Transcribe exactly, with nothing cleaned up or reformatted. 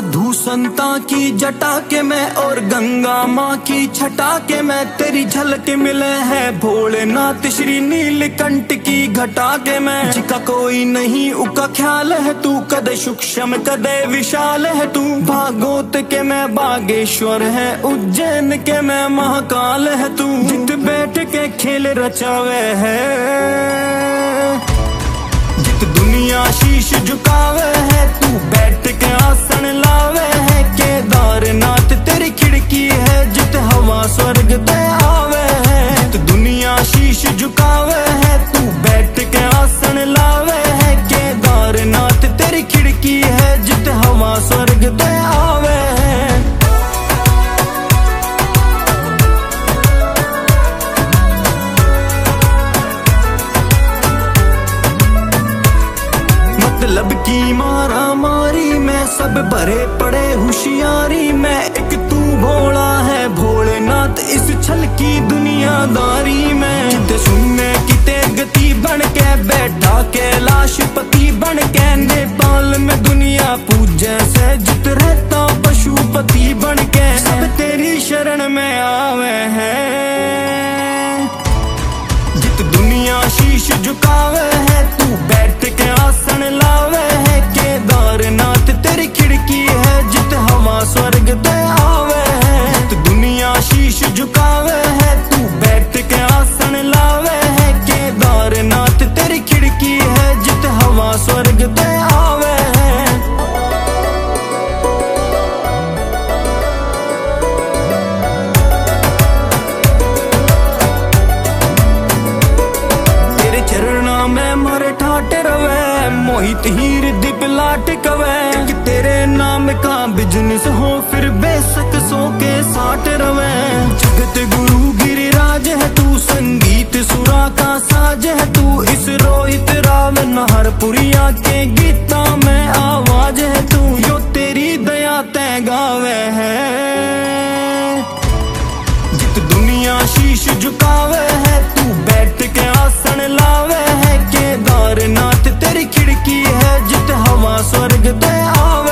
साधु संता की जटा के मैं और गंगा माँ की छटा के मैं तेरी झलक मिले है भोलेनाथ श्री नीलकंठ की घटा के मैं जिका कोई नहीं उका ख्याल है तू कदे सूक्ष्म कदे विशाल है तू भागोत के मैं बागेश्वर है उज्जैन के मैं महाकाल है तू जित बैठ के खेल रचावे है जित दुनिया शीश झुकावे है तू बैठ के आसन लावे है केदारनाथ तेरी खिड़की है जित हवा स्वर्ग दे आवे है जित दुनिया शीश झुकावे है तू बैठ के आसन लावे है केदारनाथ तेरी खिड़की है जित हवा स्वर्ग दे आवे है। मतलब की मारा मारी में सब भरे पड़े होशियारी में एक तू भोला है भोलेनाथ इस छल की दुनियादारी में जिते सुनने की ते गति बन के बैठा कैलाश पति बन के नेपाल में दुनिया पूजे से जित रहता पशुपति बन के सब तेरी शरण में आवे हैं जित दुनिया शीश झुकावे है तू बैठ के आसन लावे है केदारनाथ तेरी खिड़की है जित हवा स्वर्ग दे आवे है जित दुनिया शीश झुकावे है तू बैठ के आसन लावे है केदारनाथ तेरी खिड़की है जित हवा स्वर्ग दे आवे है। तेरे चरणा में मरे ठाट रवे मोहित हीर दीप लाट कवे कि तेरे नाम का बिजनेस हो फिर बेशक सो के साठ रवे जगत गुरु गिरिराज है तू संगीत सुरा का साज है तू इस रोहित राव नहरपुरिया के गीता में आवाज है तू यो तेरी दया तय गावे है जित दुनिया शीश झुकावे है तू बैठ के आसन लावे है केदारनाथ तेरी खिड़की है जित हवा स्वर्ग दे आवे।